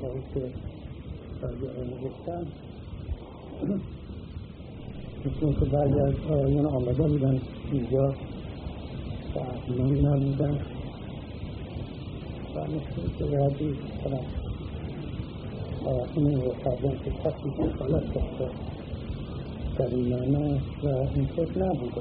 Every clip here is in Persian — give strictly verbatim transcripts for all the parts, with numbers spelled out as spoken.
هایی که راجعه نگفتن مثل که بعضی از آیان آمده بودن اینجا و اصلا نبودن و مثل که بعدی کنم آیاتون رو کردن که کسی که خالص داشته در این معنی و اینطور نبوده.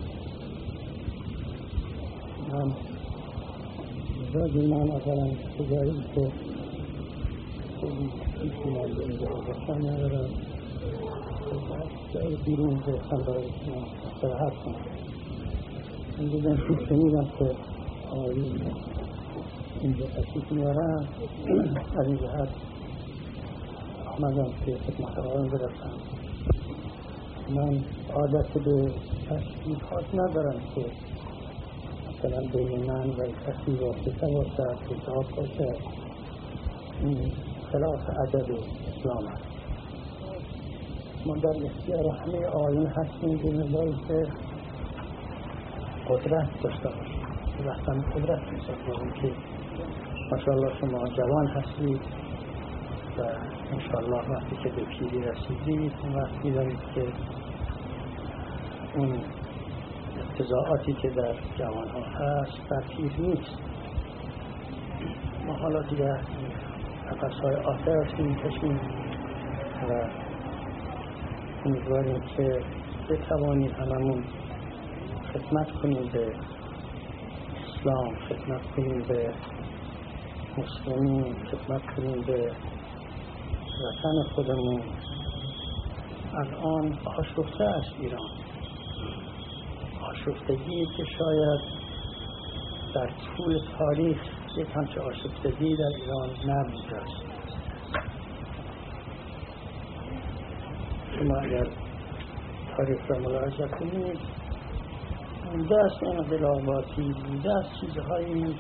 من راجع من اولا تجاری که خیلی پیشی مانده اینجا باشن ندارم جای بیرون باشن برای من استراحت کنم. من دیدم پیش شنیدم که آقایی اینجا تشریف میارن از این جهت آمدم که خدمت آقایان برسم. من عادت به تشریفات ندارم که مثلا بین من و کسی واسطه باشد کتاب باشد. این خلاف ادب اسلام است. ما در اختیار همه آیین هستیم به مقداری که قدرت داشته باشیم. وقتا قدرت داشته باشیم که ماشاءالله شما جوان هستید و انشاءالله وقتی که به پیری رسیدید وقتی دارید که اون اقتضاعاتی که در جوان ها هست در پیر نیست. ما حالا دیگه نفس های آخر میکشیم و امیدواریم که بتوانید هممون خدمت کنیم به اسلام، خدمت کنیم به مسلمین، خدمت کنیم به وطن خودمون. الان آشفته است ایران، آشفتگی که شاید در طول تاریخ یک همچه آشفتگی در ایران نبوده است. شما اگر تاریخ را ملاحظه کنید بوده است انقلاباتی، بوده است چیزهایی،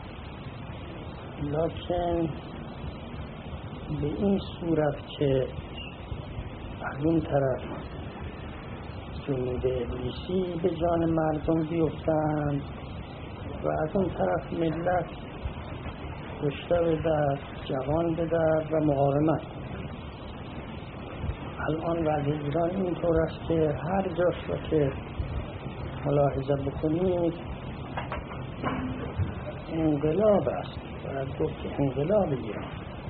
لکن به این صورت که از اون طرف جنود ابلیسی به جان مردم بیفتند و از اون طرف ملت رشته به درد، جوان به درد و مقاومت. الان وضع ایران اینطور است که هر جاش را که ملاحظه بکنید انقلاب است و گفت انقلاب ایران.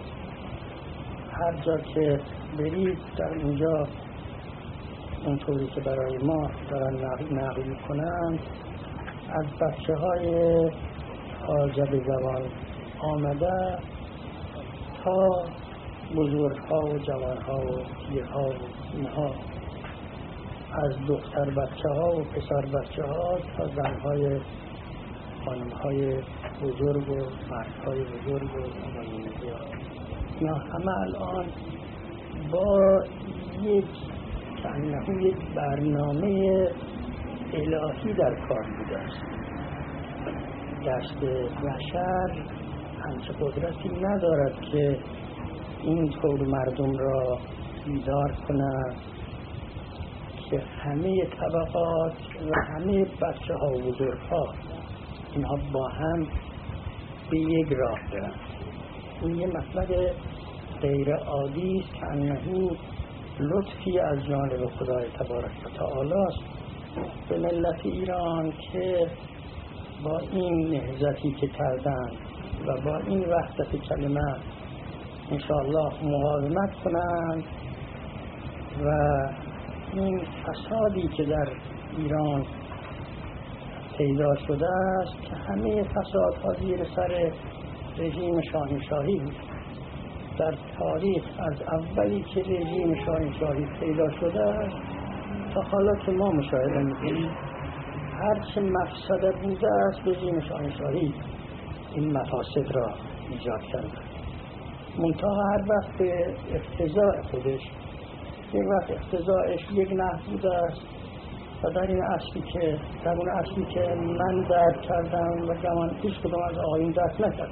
هر جا که برید در اینجا اونطوری که برای ما دارن نقل میکنن از بچه های تازه به زبان آمده تا بزرگ ها و جوان ها و پیر ها و اینها، از دختر بچه ها و پسر بچه ها تا زن های خانم های بزرگ و مرد های بزرگ و آقایون زیاد، اینا همه الان با یک کنه یک برنامه الهی در کار بوده است. دست بشر همچه قدرتی ندارد که این طور مردم را بیدار کند که همه طبقات و همه بچه ها و بزرگ ها اینها با هم به یک راه برن. این یه مطلب غیر عادی است که انهو لطفی از جانب خدای تبارک و تعالی است به ملت ایران که با این نهضتی که کردن و با این وحدت کلمه انشاءالله مقاومت کنند و این فسادی که در ایران پیدا شده است که همه فسادها زیر سر رژیم شاهنشاهی بود. در تاریخ از اولی که رژیم شاهنشاهی پیدا شده است تا حالا که ما مشاهده می‌کنیم هرچه مفسده بوده است رژیم شاهنشاهی این مفاسد را ایجاد کرده. منتها هر وقت به اقتضاء خودش، یک وقت اقتضاءش یک نحو بوده است و در این اصلی که در اون اصلی که من درک کردم و جوان هیچ کدام از آقایون درک نکرد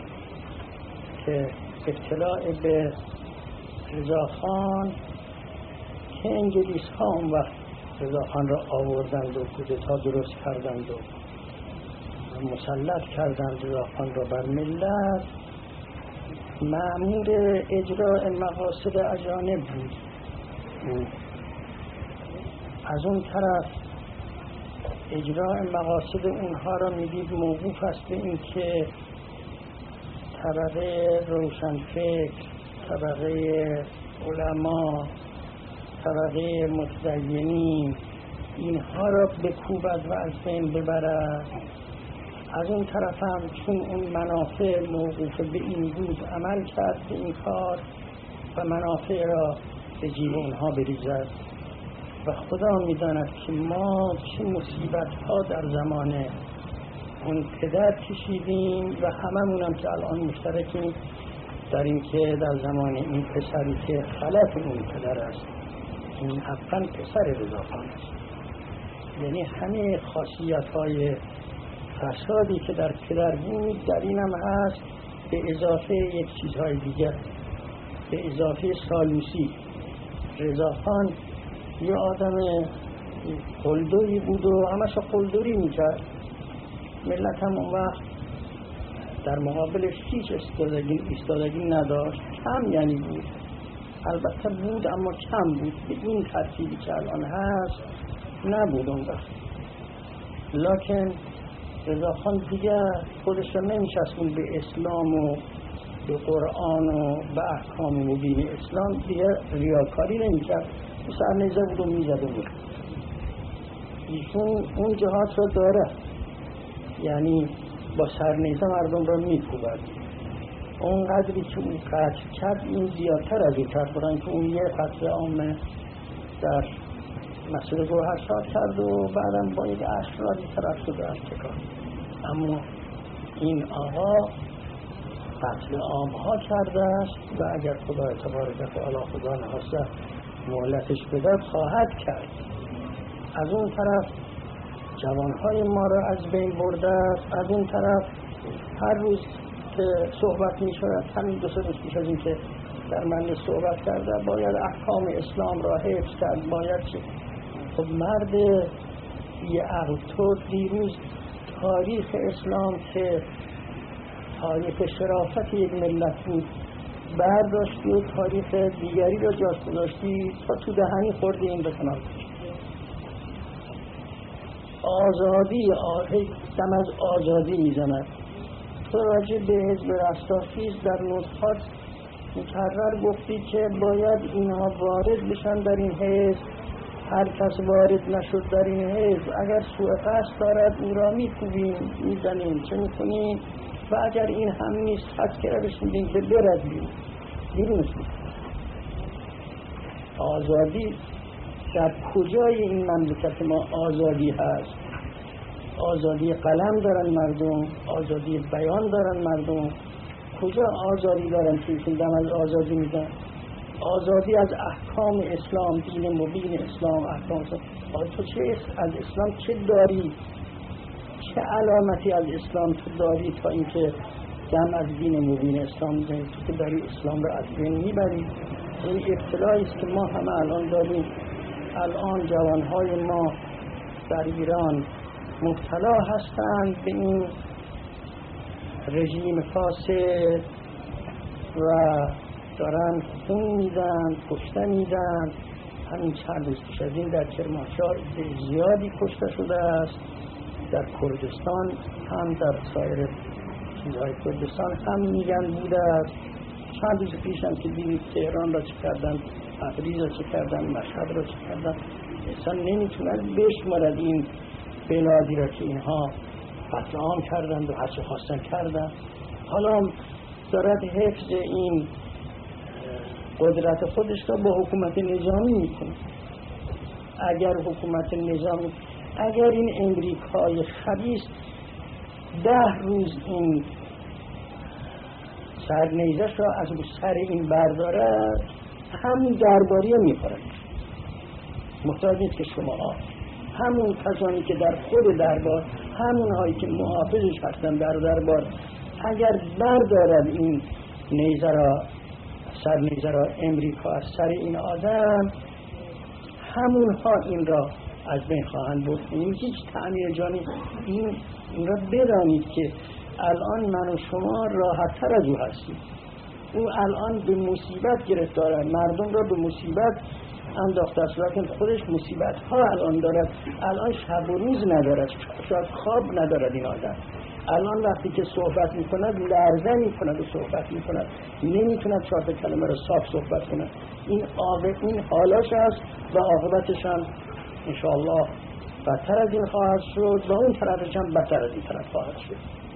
که اطلاع به رضاخان که انگلیس ها اون وقت رضاخان را آوردند و کودتا درست کردند و مسلط کردند رضاخان را بر ملت مأمور اجراء مقاصد اجانب بود. از اون طرف اجراء مقاصد اونها را میدید موقوف است به این که طبقه روشنفکر، طبقه علما، طبقه متدینین اینها را بکوبد و از بین ببرد. از اون طرف هم چون اون منافع موقوف به این بود عمل کرد به این کار و منافع را به جیب اونها بریزد. و خدا میداند که ما چه مصیبت ها در زمان اون پدر کشیدیم و هممون هم که الان مشترکیم در این که در زمان این پسری که خلف اون پدر است، این حقا پسر رضاخان است، یعنی همه خاصیت های فسادی که در پدر بود در این هم هست، به اضافه یک چیزهای دیگر، به اضافه سالوسی. رضاخان یه آدم قلدری بود و همش قلدری میکرد، ملت هم اون وقت در مقابلش هیچ استادگی, استادگی نداشت، کم یعنی بود، البته بود اما کم بود، به این ترتیبی که الان هست نبود اون وقت. لکن رضاخان دیگه خودش رو نمیشستون به اسلام و به قرآن و به احکام مبین اسلام، دیگه ریاکاری نمیکرد، سرنیزه بود و میزده بود. ایشون اون جهات رو داره، یعنی با سرنیزه مردم رو میکوبد. اون قدری که اون قتل کرد این زیادتر از این کرد، برای که اون یه قتل عامه در مسئله گوهرشاد کرد و بعدم با یک اشراری طرف شده از تکار. اما این آقا قتل عامها کرده است و اگر خدا تبارک و تعالی خدا نخواسته مهلتش بدهد خواهد کرد. از اون طرف جوانهای ما را از بین برده است، از اون طرف هر روز که صحبت می شود، همین دو سه روز پیش از این که در مجلس صحبت کرده، باید احکام اسلام را حفظ کرد، باید چه؟ خب مرد یه عقل تو دیروز تاریخ اسلام که تاریخ شرافت یک ملت بود برداشتی و تاریخ دیگری را جاش گذاشتی تا تو دهنی خوردی این بکنم. آزادی آهی دم از آزادی میزند. تو راجع به حزب رستاخیز در نطقات مکرر گفتی که باید اینها وارد بشن در این حزب، هر کس وارد نشد در این حزب اگر سوء قصد دارد او را میکوبیم میزنیم چه میکنیم و اگر این هم نیست حد که روش میدیم که برد بیرون بیرون شد. آزادی در کجای این مملکت ما آزادی هست؟ آزادی قلم دارن مردم، آزادی بیان دارن مردم، کجا آزادی دارن که ایشون دم از آزادی میدن؟ آزادی از احکام اسلام، دین مبین اسلام، احکام اسلام. تو چه از اسلام چه داری؟ چه علامتی از اسلام تو داری تا اینکه دم از دین مبین اسلام میزنی؟ تو که داری اسلام رو از بین میبری. این ابتلایی است که ما همه الان داریم. الان جوانهای ما در ایران مبتلا هستند به این رژیم فاسد و دارن خون میدن، کشته میدن. همین چند روز پیش از این در کرمانشاه زیادی کشته شده است، در کردستان هم در سایر چیزهای کردستان هم میگن بوده است. چند روز پیش هم که دیدید تهران را چه کردن، تبریز را چه کردن، مشهد را چه کردن. انسان نمیتونن بشمارد این بلادی را که اینها قتل عام کردند و هرچه خواستن کردن. حالا دارد حفظ این قدرت خودش را با حکومت نظامی میکنه. اگر حکومت نظامی، اگر این امریکای خبیث ده روز این سرنیزش را از سر این برداره، همون درباری میخورد. محتاج نیست که شما ها همون کسانی که در خود دربار، همون هایی که محافظش هستن در دربار، اگر بردارد این نیزه را، سر نیزه را امریکا از سر این آدم، همون ها این را از بین خواهند برد. این هیچ تعمیر جانی. این این را بدانید که الان من و شما راحت تر از او هستیم. او الان به مصیبت گرفتاره، مردم را به مصیبت انداخته است، لیکن خودش مصیبت ها الان دارد. الان شب و روز ندارد، شاید خواب ندارد این آدم. الان وقتی که صحبت میکند لرزه میکند و صحبت میکند، نمیتوند چهار تا کلمه را صاف صحبت کند. این عاقبت این حالاش است و عاقبتش هم انشاءالله بدتر از این خواهد شد و اون طرفش هم بدتر از این طرف خواهد شد.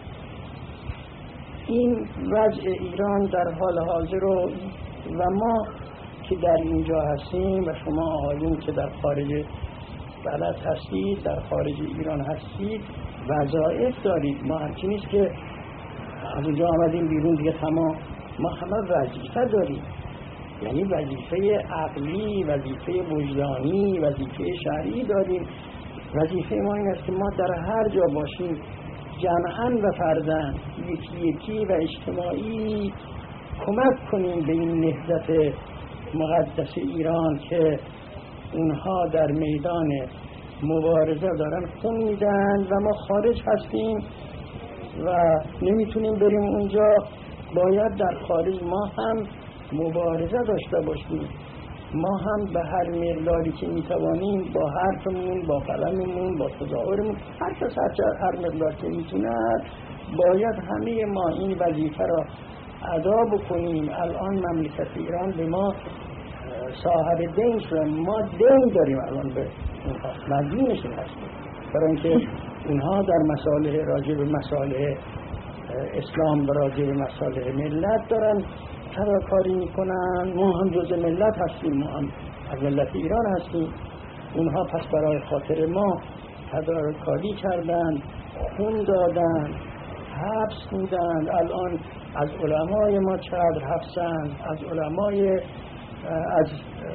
این وضع ایران در حال حاضر و ما که در اینجا هستیم و شما آقایون که در خارج بلد هستید، در خارج ایران هستید، وظایف دارید. ما همچین نیست که از اونجا آمدیم بیرون دیگه تمام. ما همه وظیفه داریم، یعنی وظیفه عقلی، وظیفه وجدانی، وظیفه شرعی داریم. وظیفه ما این است که ما در هر جا باشیم جمعاً و فرداً یکی یکی و اجتماعی کمک کنیم به این نهضت مقدس ایران که اونها در میدان مبارزه دارن خون میدن و ما خارج هستیم و نمیتونیم بریم اونجا. باید در خارج ما هم مبارزه داشته باشیم، ما هم به هر مقداری که میتوانیم با حرفمون، با قلممون، با تظاهرمون، هر کس هر مقدار که میتونه باید همه ما این وظیفه را ادا بکنیم. الان مملکت ایران به ما صاحب دین شده، ما دین داریم الان به اونها، مدیونشون هستیم، برای اینکه اونها در مصالح راجع به مصالح اسلام و راجع به مصالح ملت دارن تدارکاری میکنن. ما هم جز ملت هستیم، ما هم از ملت ایران هستیم. اونها پس برای خاطر ما تدارکاری کردن، خون دادن، حبس بودن. الان از علمای ما چقدر حبسن، از علمای، از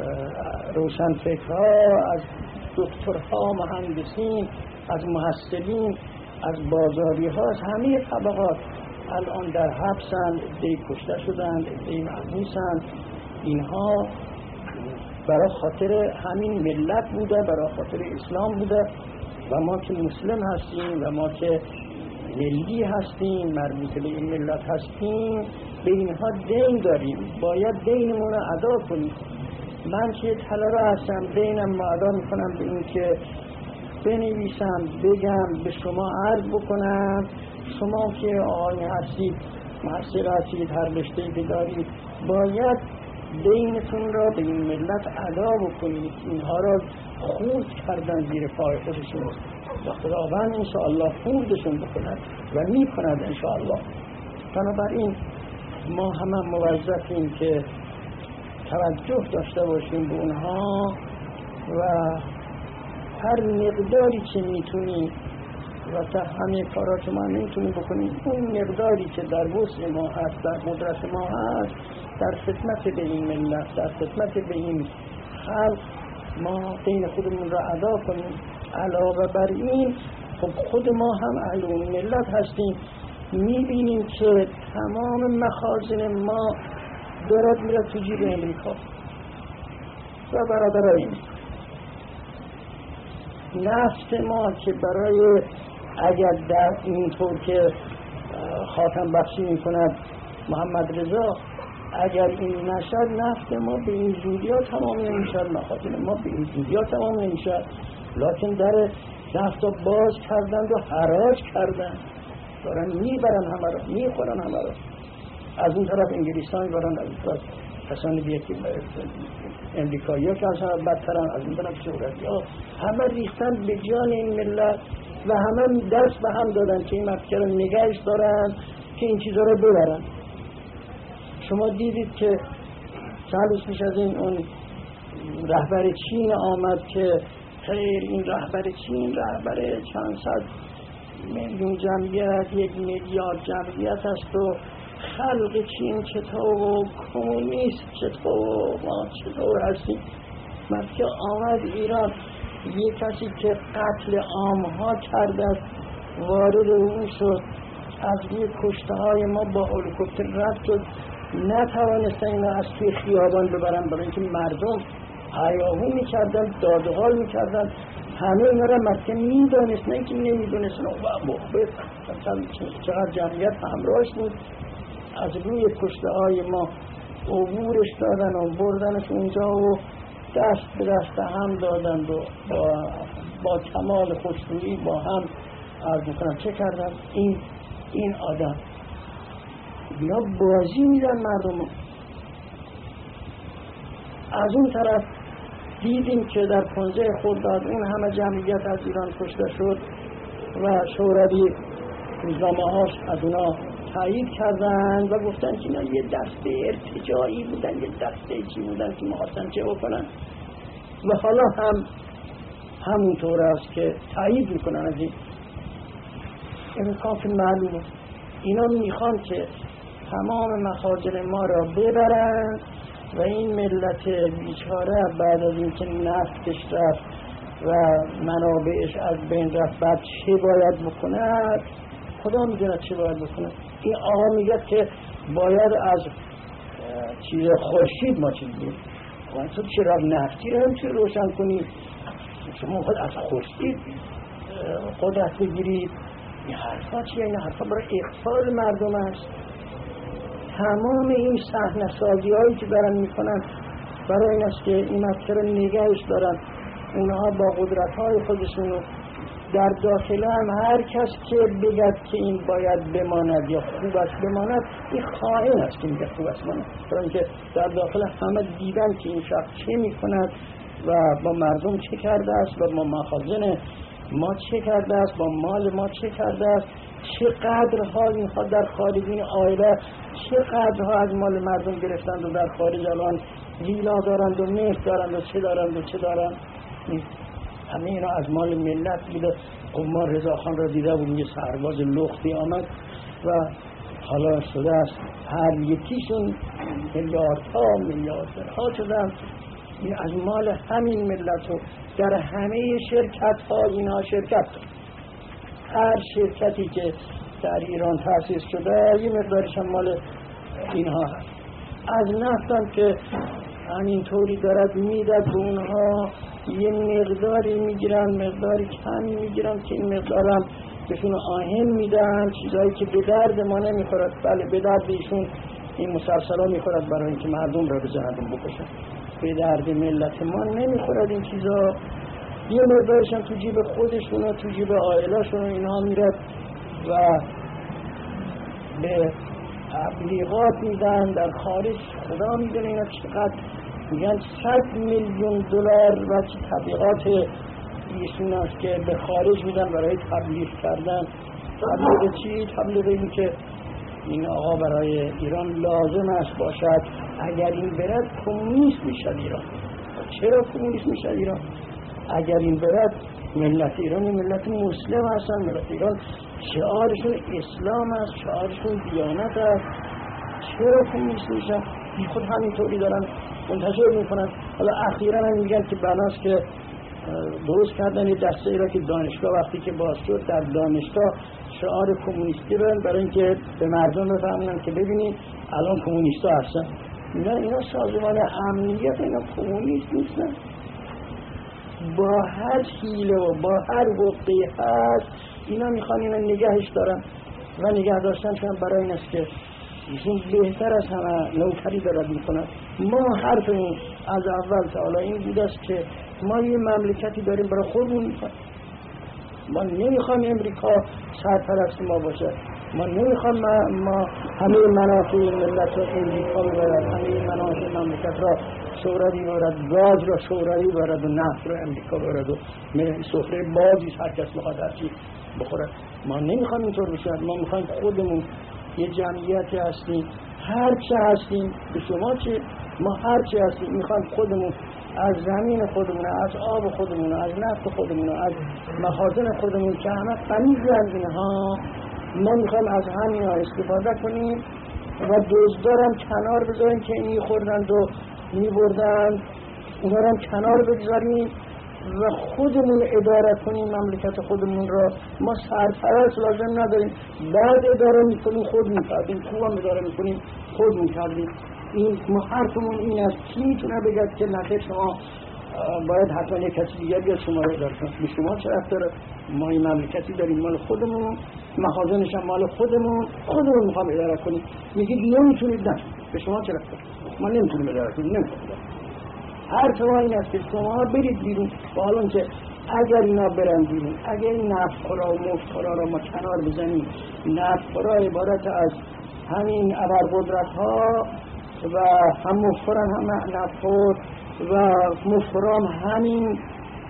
روشنفکرها، از دکترها، مهندسین، از محصلین، از بازاری ها، از همه طبقات الان در حبسن، عده‌ای کشته شدند، عده‌ای محبوسند. اینها برای خاطر همین ملت بوده، برای خاطر اسلام بوده و ما که مسلم هستیم و ما که ملی هستیم، مربوط به این ملت هستیم، به اینها دین داریم، باید دینمون رو ادا کنیم. من که طلبه هستم، دینم رو ادا میکنم به این که بنویسم، بگم، به شما عرض بکنم. شما که آقای هستید، محصل هستید، هر رشته‌ای که دارید، باید دینتون را به این ملت ادا بکنید. اینها را خورد کردن زیر پای خودشون و خداوند انشاءالله خوردشون بکند و میکند انشاءالله. بنابراین ما همه موظفیم که توجه داشته باشیم به اونها و هر مقداری که میتونیم و تا همه کارا که ما نمیتونیم بکنیم، اون مقداری که در وسع ما هست، در قدرت ما هست، در خدمت به این ملت، در خدمت به این خلق ما دین خودمون را ادا کنیم. علاوه بر این خب خود ما هم اهل اون ملت هستیم، میبینیم که تمام مخازن ما دارد میره تو جیب امریکا و برادراییم. نفت ما که برای اگر در اینطور که خاتم بخشی میکند محمد رضا، اگر این نشد نفت ما به این زودی ها تمام نمیشد، مخاطر ما به این زودی ها تمام نمیشد، لیکن در نفت ها باز کردند و حراج کردند، دارن میبرن همه را، میخورن همه را. از اون طرف انگلیس ها میبرن، از اون طرف کسانی دیگه که امریکایی ها که از همه بدترن، از اون طرف شوروی ها، همه ریختن به جان این ملت و همه دست به هم دادن که این مفکر نگهش دارن که این چیزها رو ببرن. شما دیدید که چند پیش از این اون رهبر چین آمد که خیر این رهبر چین رهبر چند صد میلیون جمعیت، یک میلیارد جمعیت است و خلق چین چطور و کمونیست چطور ما چطور هستیم. مفکر آمد ایران، یک کسی که قتل عامها کرده است وارد اون شد، از روی کشته های ما با هلیکوپتر رد شد، نتوانستن اینا از توی خیابان ببرن برای اینکه مردم هیاهو میکردن، دادغال میکردن. همه اینا را مکه میدانست، نه اینکه نمیدونستن. و مخبر چقدر جمعیت همراهش بود از روی کشته های ما عبورش دادن و بردنش اونجا و دست به دست هم دادند و با, با کمال خوشرویی با هم عرض میکنم چه کردن این این آدم یا بازی میدن مردم. از اون طرف دیدیم که در پانزده خرداد اون همه جمعیت از ایران کشته شد و شوروی روزنامه هاش از اونا تایید کردن و گفتن که اینا یه دسته ارتجاعی بودن، یه دسته چی بودن که می‌خواستن چه بکنن و حالا هم همونطور است که تایید میکنن از این امکان که معلومه اینا میخوان که تمام مخاجر ما را ببرن و این ملت بیچاره بعد از اینکه نفتش رفت و منابعش از بین رفت بعد چه باید بکند؟ خدا میدونه چه باید بکنه. این آقا میگه که باید از چیز خورشید ما چیز بید ولی تو چرا نفتی رو هم چه روشن کنید؟ شما خود از خورشید قدرت بگیرید. این حرفا چیه؟ این حرفا برای اقفال مردم است. تمام این صحنه سازی هایی که دارن میکنن برای این است که این مسئله رو نگهش دارن. اونها با قدرت های خودشون در داخل هم هر کس که بگد که این باید بماند یا خوب است بماند این خائن است که میگه خوب است بماند، برای اینکه در داخل همه دیدن که این شخص چه میکند و با مردم چه کرده است و با مخازن ما چه کرده است، با مال ما چه کرده است، چقدرها اینها در خارج این عائله چقدرها از مال مردم گرفتند و در خارج الان ویلا دارند و ملک دارند و چه دارند و چه دارند. همه اینا از مال ملت بوده. ما رضا خان را دیده بودیم یه سرباز لختی آمد و حالا شده است هر یکیشون میلیاردها میلیاردها شدن از مال همین ملت و در همه شرکت ها اینا شرکت هر شرکتی که در ایران تأسیس شده یه مقدارش هم مال اینها هست. از نفتم که همینطوری دارد میدد به اونها یه مقداری میگیرن مقداری کمی میگیرن که این مقدارم بهشون آهن میدن چیزایی که به درد ما نمیخورد. بله به درد ایشون این مسلسل ها میخورد برای اینکه مردم را بزنند و بکشن. به درد ملت ما نمیخورد این چیزا. یه مقدارشم تو جیب خودشون و تو جیب عائله‌شون اینها میرد و به تبلیغات میدن در خارج. خدا میدونه اینا چقدر میگن صد میلیون دلار و چه تبلیغات ایشون است که به خارج میدن برای تبلیغ کردن. تبلیغ چی؟ تبلیغ این که این آقا برای ایران لازم است باشد اگر این برد کمونیست میشد ایران. چرا کمونیست میشد ایران؟ اگر این برد ملت ایران ملت مسلم هستن، ملت ایران شعارشون اسلام است، شعارشون دیانت است. چرا کمونیست میشن؟ بی خود همینطوری دارن منتشر میکنن. حالا اخیرا هم میگن که بناست که درست کردن یه دسته ای را که دانشگاه وقتی که باز شد در دانشگاه شعار کمونیستی برن برای اینکه به مردم بفهمونن که ببینید الان کمونیستا هستن. اینا اینا سازمان امنیت اینا کمونیست نیستن. با هر حیله و با هر حقی هست اینا میخوان اینا نگهش دارن و نگه داشتنشون برای این است که ایشون بهتر از همه نوکری دارد میکنن. ما حرفمون از اول تا حالا این بود است که ما یه مملکتی داریم برای خودمون میکنیم. ما نمیخوام امریکا سرپرست ما باشه. ما نمیخوام ما, ما همه منافع ملت رو امریکا ببرد، همه منافع مملکت را شوروی ببرد، گاز را شوروی ببرد و نفت را امریکا ببرد و سفره بازی هر کس بخواد هرچی بخورد. ما نمیخوام اینطور بشه. ما میخوایم خودمون یه جمعیتی هستیم، هر چه هستیم به شما چه، ما هر چه هستیم میخوایم خودمون از زمین خودمون، از آب خودمون، از نفت خودمون، از مخازن خودمون که همه غنی‌اند اینها، ما میخوایم از همین ها استفاده کنیم و دزدارم کنار بذاریم که اینی خوردند و میبردند، اونا رو کنار بگذاریم و خودمون اداره کنیم مملکت خودمون را. ما سرپرست لازم نداریم، بعد اداره میکنیم خود میکردیم، خوبم اداره میکنیم خود میکردیم. این ما حرفمون این است. کی میتونه بگد که نخیر شما باید حتما یک کسی دیگر بیاد شما رو اداره کنه. به شما چه ربط داره؟ ما این مملکتی داریم مال خودمون، مخازنش هم مال خودمون، خودمون میخوام اداره کنیم. میگید نمیتونید، نه به شما چه ربط داره؟ ما نمیتونیم اداره کنیم، نمیتونیم. هر طور این است که شما برید بیرون، با حال که اگر اینا برن بیرون، اگر این نفتخورا و مفتخورا را ما کنار بزنیم، نفتخورا عبارت از همین ابرقدرت ها و هم مفتخورن هم نفتخور و مفتخوران همین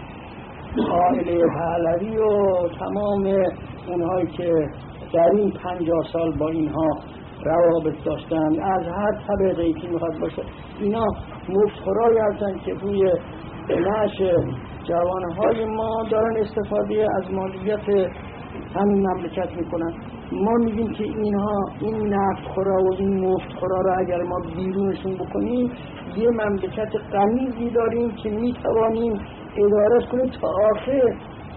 عائله پهلوی و تمام اونهایی که در این پنجاه سال با اینها روابط داشتن از هر طبقه‌ای که میخواد باشه، اینا مفتخورایی هستن که روی نعش جوانهای ما دارن استفاده از مالیات همین مملکت میکنن. ما میگیم که اینها این نفتخورا و این مفتخورا را اگر ما بیرونشون بکنیم یه مملکت غنی داریم که میتوانیم اداره کنیم تا آخر.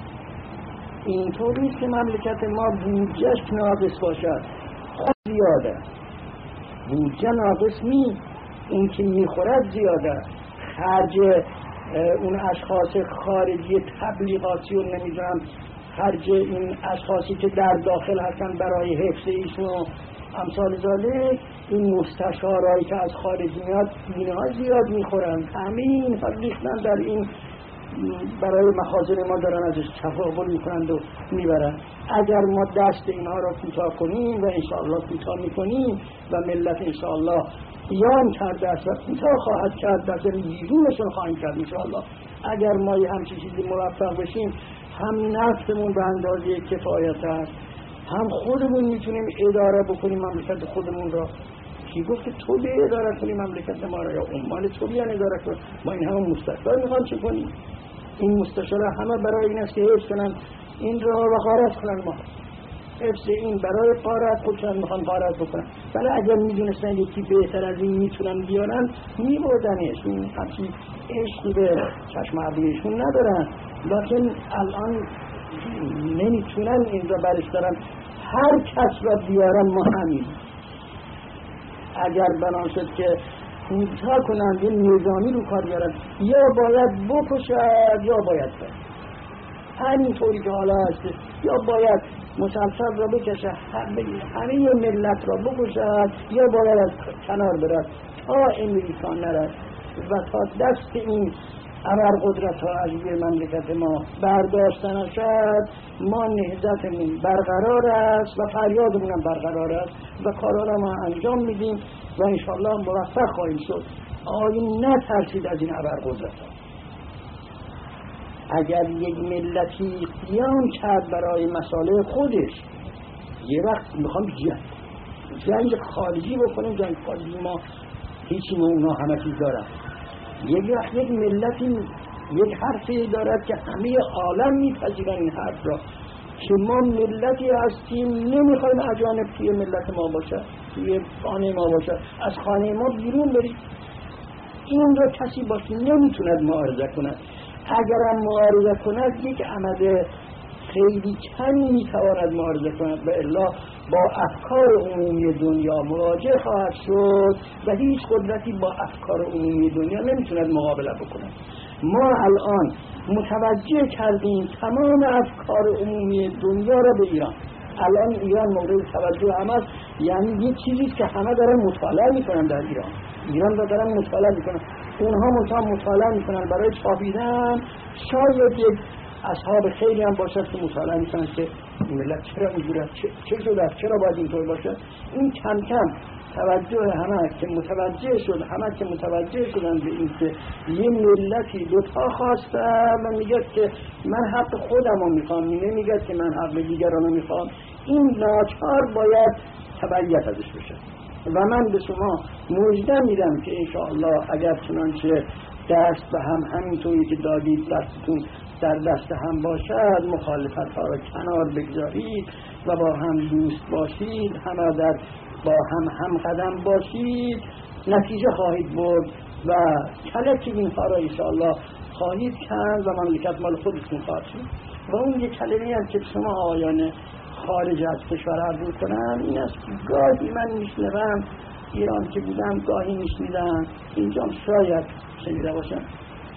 اینطور نیست که مملکت ما بودجهش ناقص باشد، خود زیاده. بودجه ناقص نیست، این که میخورد زیاده. خرج اون اشخاص خارجی تبلیغاتی و نمیدونم خرج این اشخاصی که در داخل هستن برای حفظ ایشون و امثال ذالک، این مستشارایی که از خارج میاد اینها زیاد میخورن. همه اینها ریختن در این برای مخازن ما دارن ازش تفاضل میکنند و میبرن. اگر ما دست اینها را کوتاه کنیم و انشاءالله کوتاه میکنیم و ملت انشاءالله قیام کرده است و کوتاه خواهد کرد، در زمین بیرونشون خواهیم کرد انشاءالله. اگر ما یه همچین چیزی موفق بشیم، هم نفتمون به اندازه کفایت است، هم خودمون میتونیم اداره بکنیم مملکت خودمون را. کی گفت که تو به اداره کنی مملکت ما را یا عمال تو بیان اداره کن؟ ما این همه مستشار میخوام چه کنیم؟ این مستشار همه برای این است که حفظ کنن این را و غارت کنن. ما حفظ این برای غارت خودشان میخوان غارت بکنن. ولی اگر میدونستن یکی بهتر از این میتونن بیارن میبردنش. این همچین عشقی به چشم ابرویشون ندارن، لکن الان نمیتونن این را برش دارن. هر کس را بیارن ما همین. اگر بنا شد که کوتاه کنند یه نظامی رو کار بیارن، یا باید بکشد یا باید برد. همین طوری که حالا هست، یا باید مسلسل را بکشه همه ملت را بکشد یا باید از کنار برد تا امریکا نرد و تا دست این ابرقدرت ها از روی مملکت ما برداشتن شد. ما نهضتمون برقرار است و فریادمون هم برقرار است و کارا را ما انجام میدیم و انشاءالله موفق خواهیم شد. آیین نترسید از این ابرقدرت ها. اگر یک ملتی قیام کرد برای مسائل خودش، یه وقت میخوام جنگ خارجی بکنیم، جنگ خارجی ما هیچی ما اونا همه چیز دارن. یک وقت یک ملتی یک حرفی دارد که همه عالم میپذیرن این حرف را که ما ملتی هستیم نمیخوایم اجانب توی ملت ما باشه، توی خانه ما باشه، از خانه ما بیرون برید. این را کسی باشه نمیتوند معارضه کند. اگر هم معارضه کند یک عمد خیلی کمی میتواند معارضه کند و الا با افکار عمومی دنیا مواجه خواهد شد و هیچ قدرتی با افکار عمومی دنیا نمیتوند مقابله بکند. ما الان متوجه کردیم تمام افکار عمومی دنیا را به ایران. الان ایران مورد توجه همه است، یعنی یک چیزی که همه دارن مطالعه میکنن در ایران. ایران را دارن مطالعه میکنن، اونها مطالعه مطالعه میکنن برای چاپیدن. شاید یک اصحاب خیلی هم باشد که مطالعه میکنن که ملت چرا اینجوره، چه شده، چرا باید اینطور باشه. این کم کم توجه همه که متوجه شد، همه که متوجه شدن به این که یه ملتی دوتا خواسته و میگه که من حق خودم رو میخوام، نمیگه که من حق دیگران رو میخوام. این ناچار باید تبعیت ازش بشه و من به شما مژده میدم که انشاءالله اگر چنانچه دست به هم همینطوری که دادید دستتون در دست هم باشد، مخالفت ها را کنار بگذارید و با هم دوست باشید، همه در با هم هم قدم باشید، نتیجه خواهید برد و کلک اینها را انشاءالله خواهید کند و مملکت مال خودتون خواهد شد. و اون یک کلمه هم که شما آیان خارج از کشور عرض کنم این است که گاهی من میشنوم، ایران که بودم گاهی میشنیدم، اینجا شاید شنیده باشم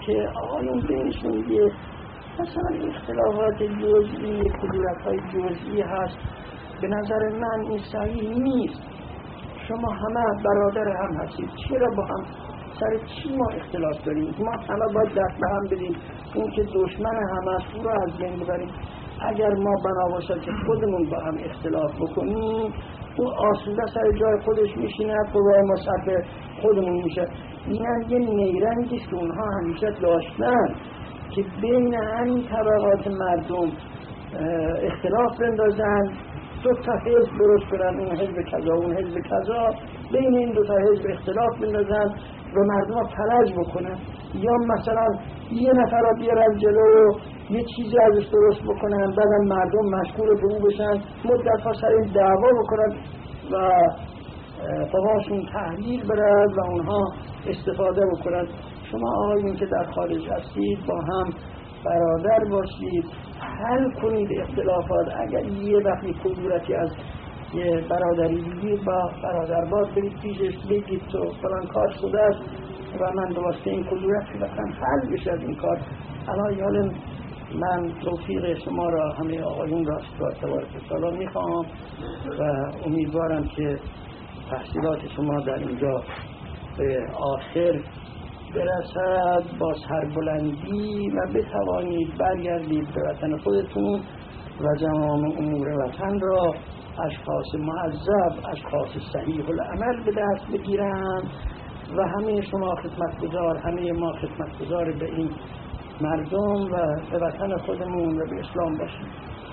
که آقایون بینشون یه مثلا اختلافات جزئی، کدورت‌های جزئی هست، به نظر من این صحیح نیست. شما همه برادر هم هستید، چرا با هم سر چی ما اختلاف داریم؟ ما همه باید دست به هم بدیم، اون که دشمن هم هست او رو از بین ببریم. اگر ما بنا باشد که خودمون با هم اختلاف بکنیم، اون آسوده سر جای خودش میشینه، قوای مصرف خودمون میشه. اینم یه نیرنگیست که اونها همیشه داشتن که بین همین طبقات مردم اختلاف بندازن، دو تا حزب درست کنن، اون حزب کذا اون حزب کذا، بین این دو تا حزب اختلاف بندازن و مردم ها فلج بکنن، یا مثلا یه نفر را بیارن جلو یه چیزی ازش درست بکنن، بعدم مردم مشغول به اون بشن، مدت ها سر این دعوا بکنن و قواشون تحلیل برد و اونها استفاده بکنن. شما آقایون که در خارج هستید با هم برادر باشید، حل کنید اختلافات. اگر یه وقتی کدورتی از یه برادری بگید با برادر باز برید پیشش بگید تو فلان کار شده است و من دواسته این کدورت بکنم حل بشه از این کار. الان یالم من توفیق شما را، همه آقایون را تبارک تعالی میخوام و امیدوارم که تحصیلات شما در اینجا به آخر برسد با سربلندی و بتوانید برگردید به وطن خودتون و جمام امور وطن را اشخاص معذب، اشخاص صحیح العمل به دست بگیرند و همه شما خدمتگزار، همه ما خدمتگزار به این مردم و به وطن خودمون و به اسلام باشیم.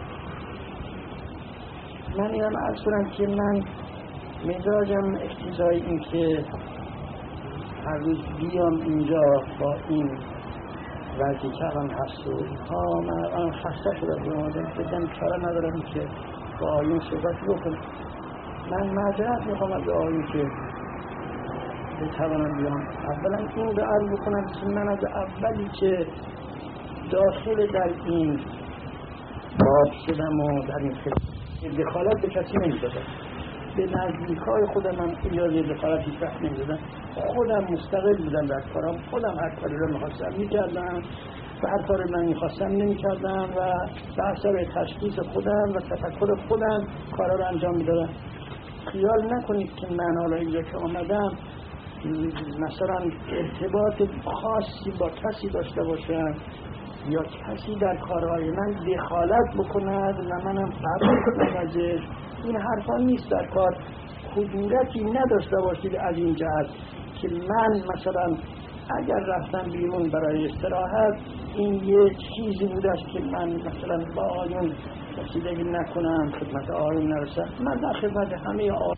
من اینم عرض کنم که من مزاجم اقتضای این که هر روز بیام اینجا با این وضعی که الان هست و اینها، من الان خسته شدم بیامدم بدم چاره ندارم که با آیون صحبت بکنم. من معذرت میخوام از آیون که بتوانم بیام. اولا این رو عرض بکنم که من از اولی که داخل در این باب شدم و در این خدمت دخالت به کسی نمیدادم، به نزدیکای خودم من اجازه دخالت هیچ وقت نمیدادم. خودم مستقل بودم در کارم، خودم هر کاری رو میخواستم میکردم و هر کاری من میخواستم نمیکردم و به اثر تشخیص خودم و تفکر خودم کارا رو انجام میدادم. خیال نکنید که من حالا اینجا که آمدم مثلا ارتباط خاصی با کسی داشته باشم یا کسی در کارهای من دخالت بکند و منم فرق کنم ازش. این حرفا نیست. در کار کدورتی نداشته باشید از این جهت که من مثلا اگر رفتم بیرون برای استراحت این یه چیزی بود است که من مثلا با آیون رسیدگی نکنم، خدمت آیون نرسم. من در خدمت همه آیون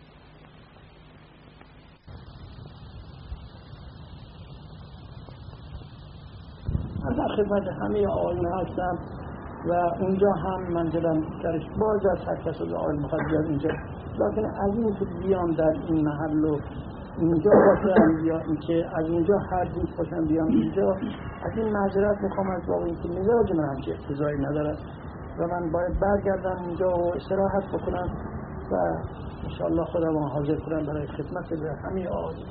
من در خدمت همه آیون هستم و اونجا هم منزلم درش باز از هر کس از آیون مخواد بیاد اینجا، لیکن از این که بیام در این محل و اینجا باشم یا اینکه از اونجا هر روز باشم بیام اینجا، از این معذرت میخوام از واقعی که مزاج من همچه اقتضایی ندارد و من باید برگردم اینجا و استراحت بکنم و انشاءالله خودم حاضر کنم برای خدمت به همه آیون.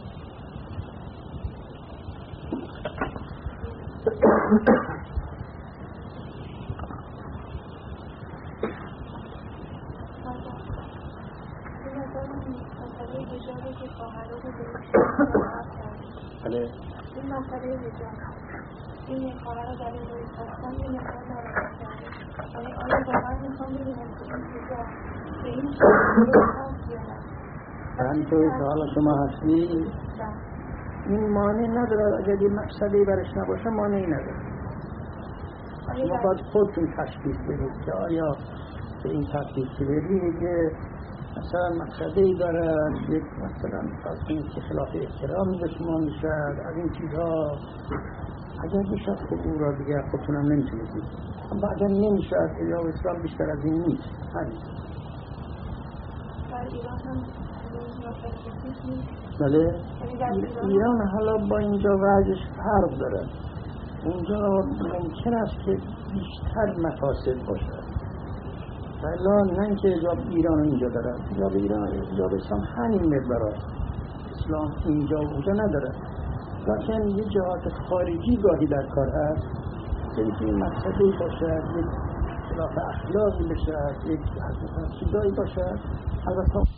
بله. این مسئله حجاب این خواهر رو در این روی خواستم یه نفر نرسید یعنی آیا واقعا میخوام ببینم که این حجاب به این شکل هست یا نه؟ همینطوری که حالا شما هستی این مانع نداره. اگر یه مقصدی برش نباشه مانعی نداره. شما باید خودتون تشخیص بدید که آیا به این تشخیص بدید که مثلا مقصدی داره، یک مثلا این که خلاف احترامی به شما میشد از این چیزها. اگر بشد خب اون را دیگر خودتونم نمیتونید دید، اما اگر نمیشد یا اسلام بیشتر از این نیست. همین در ایران هم بله. ایران حالا با اینجا وضعش فرق داره. اونجا ممکن است که بیشتر مفاسد باشه، ولی نه اینکه اجاب ایران اینجا داره. اجاب ایران اجاب اسلام همین مقدار است. اسلام اینجا و اونجا نداره. لکن یه جهات خارجی گاهی در کار هست، اینکه این مسئله باشد، یک خلاف اخلاقی باشد، یک چیزایی باشد. البته